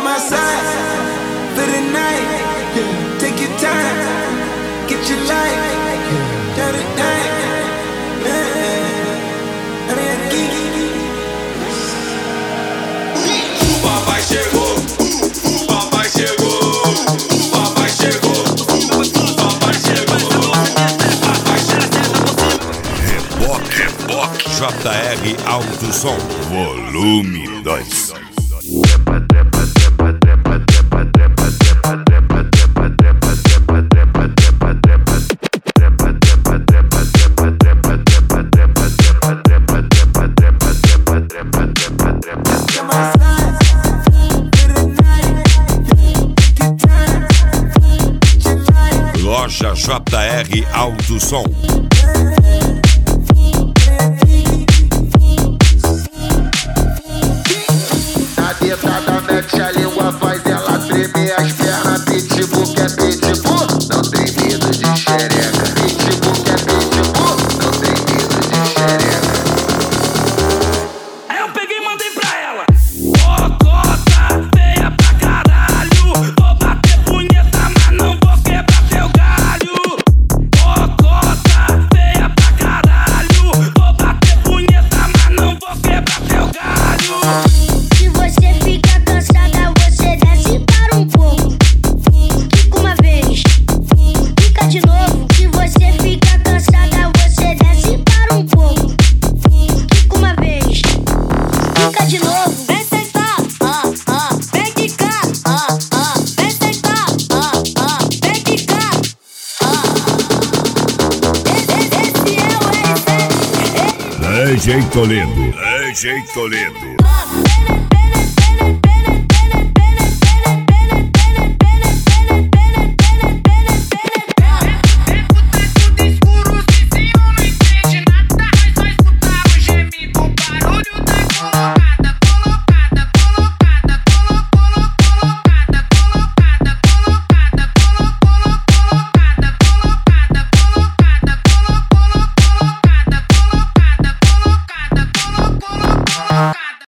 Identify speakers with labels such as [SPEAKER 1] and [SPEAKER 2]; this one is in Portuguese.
[SPEAKER 1] Come outside for the night. Take your time, get your life. Down the night.
[SPEAKER 2] O papai chegou, o papai chegou, o papai chegou, o papai chegou, papai chegou.
[SPEAKER 3] Reboque JR Alto Som, volume 2. Loja JR Alto Som.
[SPEAKER 4] Na detada mete a língua, faz ela tremer as pernas. Pitbull que é pitbull, não tem medo de xereca. Pitbull que é pitbull, não tem medo de xereca.
[SPEAKER 5] Aí eu peguei e mandei pra ela: Cocota, feia pra caralho. Vou bater punheta, mas não vou quebrar teu galho. Cocota, feia pra caralho. Vou bater punheta, mas não vou quebrar teu galho.
[SPEAKER 6] Se você fica cansada, você desce para um pouco. Fica uma vez, fica de novo. Se você fica cansada, você desce para um pouco. Fica uma vez, fica de novo. Vem sentar, vem quicar, vem sentar, vem quicar. Esse é o
[SPEAKER 3] DJ Toledo. DJ Toledo.